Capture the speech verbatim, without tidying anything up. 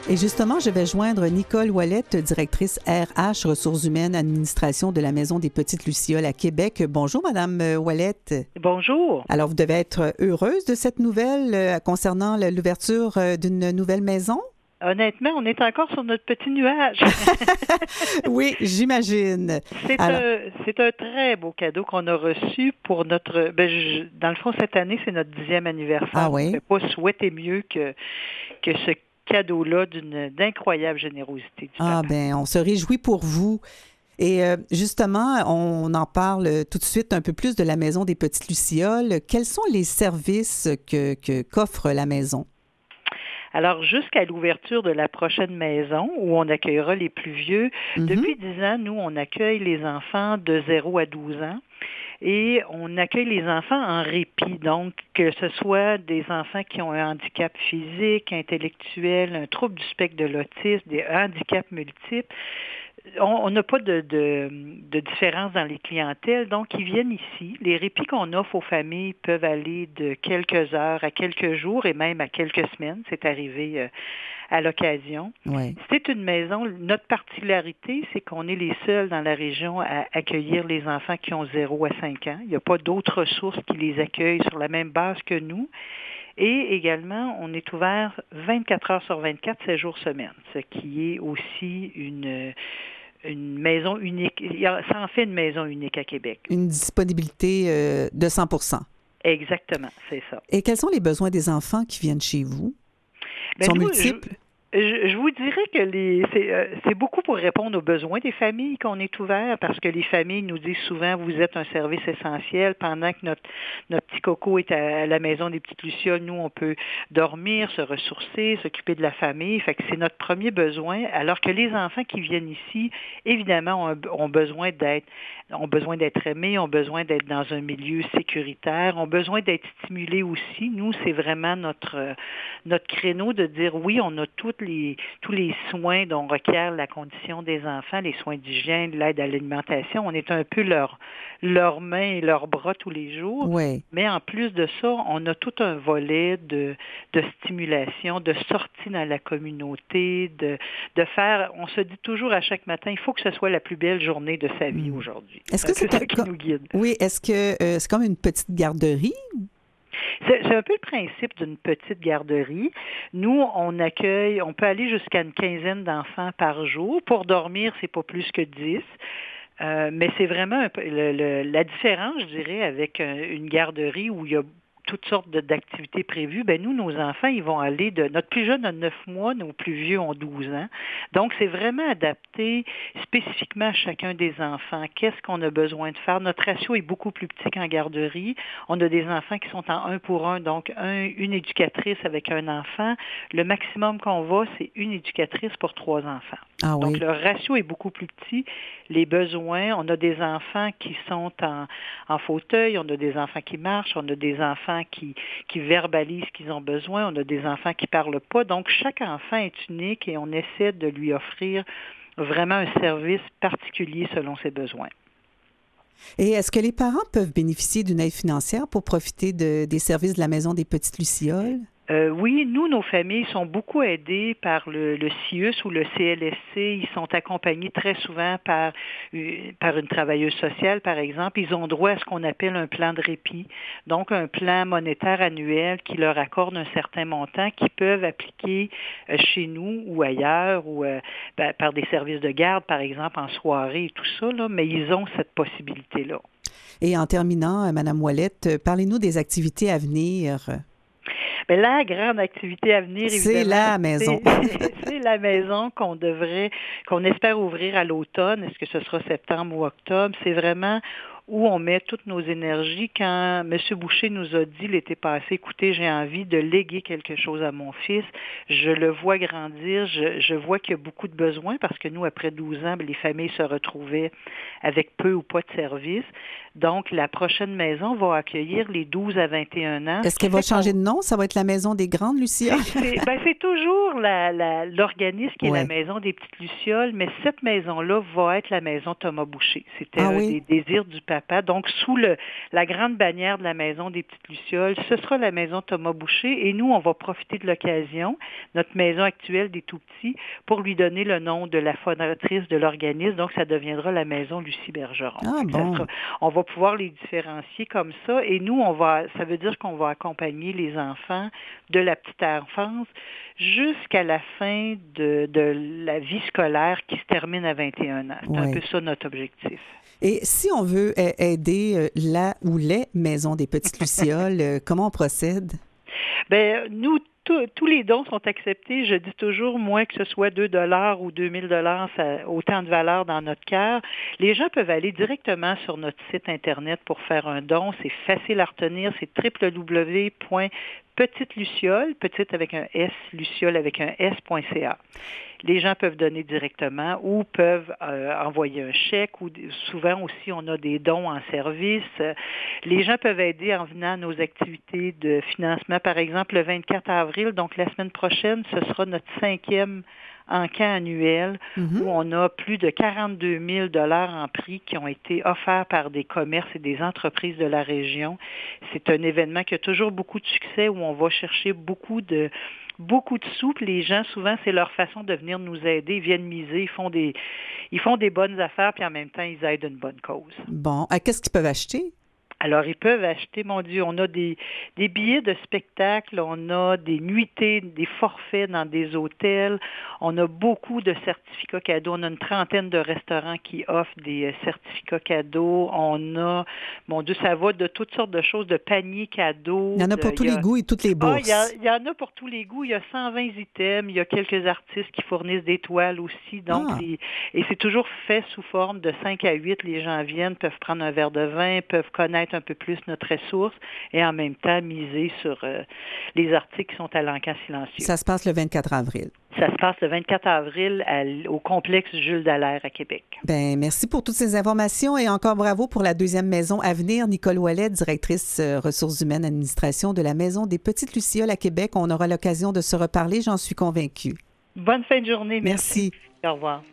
Et justement, je vais joindre Nicole Ouellette, directrice R H, Ressources humaines, administration de la Maison des Petites Lucioles à Québec. Bonjour, Madame Ouellette. Bonjour. Alors, vous devez être heureuse de cette nouvelle euh, concernant l'ouverture euh, d'une nouvelle maison? Honnêtement, on est encore sur notre petit nuage. Oui, j'imagine. C'est, Alors... un, c'est un très beau cadeau qu'on a reçu pour notre... Ben, je, dans le fond, cette année, c'est notre dixième anniversaire. Ah oui? On ne peut pas souhaiter mieux que, que ce cadeau-là d'une, d'incroyable générosité du Ah, papa. bien, on se réjouit pour vous. Et euh, justement, on en parle tout de suite un peu plus de la Maison des Petites Lucioles. Quels sont les services que, que, qu'offre la maison? Alors, jusqu'à l'ouverture de la prochaine maison, où on accueillera les plus vieux, mm-hmm. depuis dix ans, nous, on accueille les enfants de zéro à douze ans. Et on accueille les enfants en répit, donc que ce soit des enfants qui ont un handicap physique, intellectuel, un trouble du spectre de l'autisme, des handicaps multiples. On n'a pas de, de, de différence dans les clientèles, donc ils viennent ici. Les répits qu'on offre aux familles peuvent aller de quelques heures à quelques jours et même à quelques semaines. C'est arrivé euh, à l'occasion. Oui. C'est une maison. Notre particularité, c'est qu'on est les seuls dans la région à accueillir les enfants qui ont zéro à cinq ans. Il n'y a pas d'autres ressources qui les accueillent sur la même base que nous. Et également, on est ouvert vingt-quatre heures sur vingt-quatre, sept jours semaine, ce qui est aussi une, une maison unique. Ça en fait une maison unique à Québec. Une disponibilité euh, de cent pour cent. Exactement, c'est ça. Et quels sont les besoins des enfants qui viennent chez vous? Ils ben sont nous, multiples? Je... Je, je vous dirais que les, c'est, euh, c'est beaucoup pour répondre aux besoins des familles qu'on est ouvert, parce que les familles nous disent souvent, vous êtes un service essentiel, pendant que notre, notre petit coco est à, à la maison des petites Lucioles, nous, on peut dormir, se ressourcer, s'occuper de la famille, fait que c'est notre premier besoin, alors que les enfants qui viennent ici, évidemment, ont, ont besoin d'être, ont besoin d'être aimés, ont besoin d'être dans un milieu sécuritaire, ont besoin d'être stimulés aussi. Nous, c'est vraiment notre, notre créneau de dire, oui, on a toutes Les, tous les soins dont requiert la condition des enfants, les soins d'hygiène, l'aide à l'alimentation. On est un peu leurs leur mains et leurs bras tous les jours. Oui. Mais en plus de ça, on a tout un volet de, de stimulation, de sortie dans la communauté, de, de faire, on se dit toujours à chaque matin, il faut que ce soit la plus belle journée de sa vie mmh. aujourd'hui. Est-ce que c'est, c'est ça qui nous guide. Oui, est-ce que euh, c'est comme une petite garderie? C'est, c'est un peu le principe d'une petite garderie. Nous, on accueille, on peut aller jusqu'à une quinzaine d'enfants par jour. Pour dormir, c'est pas plus que dix. Euh, mais c'est vraiment un peu, le, le, la différence, je dirais, avec un, une garderie où il y a toutes sortes de, d'activités prévues, ben nous, nos enfants, ils vont aller de... Notre plus jeune a neuf mois, nos plus vieux ont douze ans. Donc, c'est vraiment adapté spécifiquement à chacun des enfants. Qu'est-ce qu'on a besoin de faire? Notre ratio est beaucoup plus petit qu'en garderie. On a des enfants qui sont en un pour un, donc un, une éducatrice avec un enfant. Le maximum qu'on va, c'est une éducatrice pour trois enfants. Ah oui. Donc, le ratio est beaucoup plus petit. Les besoins, on a des enfants qui sont en, en fauteuil, on a des enfants qui marchent, on a des enfants qui, qui verbalisent ce qu'ils ont besoin, on a des enfants qui ne parlent pas. Donc, chaque enfant est unique et on essaie de lui offrir vraiment un service particulier selon ses besoins. Et est-ce que les parents peuvent bénéficier d'une aide financière pour profiter de, des services de la Maison des Petites Lucioles? Euh, oui, nous, nos familles sont beaucoup aidées par le, le C I U S ou le C L S C. Ils sont accompagnés très souvent par, euh, par une travailleuse sociale, par exemple. Ils ont droit à ce qu'on appelle un plan de répit, donc un plan monétaire annuel qui leur accorde un certain montant qu'ils peuvent appliquer euh, chez nous ou ailleurs, ou euh, ben, par des services de garde, par exemple, en soirée et tout ça, là, mais ils ont cette possibilité-là. Et en terminant, Mme Ouellette, parlez-nous des activités à venir. Mais la grande activité à venir, évidemment, c'est la maison. C'est, c'est la maison qu'on devrait, qu'on espère ouvrir à l'automne. Est-ce que ce sera septembre ou octobre? C'est vraiment où on met toutes nos énergies. Quand M. Boucher nous a dit l'été passé, écoutez, j'ai envie de léguer quelque chose à mon fils, je le vois grandir, je, je vois qu'il y a beaucoup de besoins parce que nous, après douze ans, les familles se retrouvaient avec peu ou pas de services. Donc, la prochaine maison va accueillir les douze à vingt et un ans. Est-ce qu'elle va changer de nom? Ça va être la Maison des Grandes Lucioles? C'est, ben, c'est toujours la, la, l'organisme qui est ouais. la Maison des Petites Lucioles, mais cette maison-là va être la Maison Thomas Boucher. C'était ah, un oui? des désirs du père. papa. Donc, sous le, la grande bannière de la Maison des Petites Lucioles, ce sera la Maison Thomas Boucher et nous, on va profiter de l'occasion, notre maison actuelle des Tout-Petits, pour lui donner le nom de la fondatrice de l'organisme. Donc, ça deviendra la Maison Lucie Bergeron. Ah, bon. Sera, on va pouvoir les différencier comme ça et nous, on va, ça veut dire qu'on va accompagner les enfants de la petite enfance jusqu'à la fin de, de la vie scolaire qui se termine à vingt et un ans. C'est ouais. un peu ça notre objectif. Et si on veut aider la ou les maisons des Petites Lucioles, comment on procède? Bien, nous, Tous, tous les dons sont acceptés. Je dis toujours, moins que ce soit deux dollars ou deux mille dollars, ça a autant de valeur dans notre cœur. Les gens peuvent aller directement sur notre site Internet pour faire un don. C'est facile à retenir. C'est w w w point petite luciole, petite avec un S, luciole avec un S.ca. Les gens peuvent donner directement ou peuvent euh, envoyer un chèque ou souvent aussi on a des dons en service. Les gens peuvent aider en venant à nos activités de financement. Par exemple, le vingt-quatre avril, donc la semaine prochaine, ce sera notre cinquième encamp annuel mm-hmm. où on a plus de quarante-deux mille dollars en prix qui ont été offerts par des commerces et des entreprises de la région. C'est un événement qui a toujours beaucoup de succès où on va chercher beaucoup de beaucoup de sous. Les gens, souvent, c'est leur façon de venir nous aider. Ils viennent miser, ils font des, ils font des bonnes affaires, puis en même temps, ils aident une bonne cause. Bon. Euh, qu'est-ce qu'ils peuvent acheter? Alors, ils peuvent acheter, mon Dieu, on a des, des billets de spectacle, on a des nuitées, des forfaits dans des hôtels, on a beaucoup de certificats cadeaux, on a une trentaine de restaurants qui offrent des certificats cadeaux, on a, mon Dieu, ça va de toutes sortes de choses, de paniers cadeaux. Il y en a pour de, tous a, les goûts et toutes les bourses. Ah, il y, a, il y en a pour tous les goûts, il y a cent vingt items, il y a quelques artistes qui fournissent des toiles aussi, donc, ah. les, et c'est toujours fait sous forme de cinq à huit, les gens viennent, peuvent prendre un verre de vin, peuvent connaître un peu plus notre ressource et en même temps miser sur euh, les articles qui sont à l'encan silencieux. Ça se passe le vingt-quatre avril. Ça se passe le vingt-quatre avril à, au complexe Jules Dallaire à Québec. Bien, merci pour toutes ces informations et encore bravo pour la deuxième maison à venir. Nicole Ouellet, directrice euh, ressources humaines administration de la Maison des Petites Lucioles à Québec. On aura l'occasion de se reparler, j'en suis convaincue. Bonne fin de journée. Merci. Merci. Au revoir.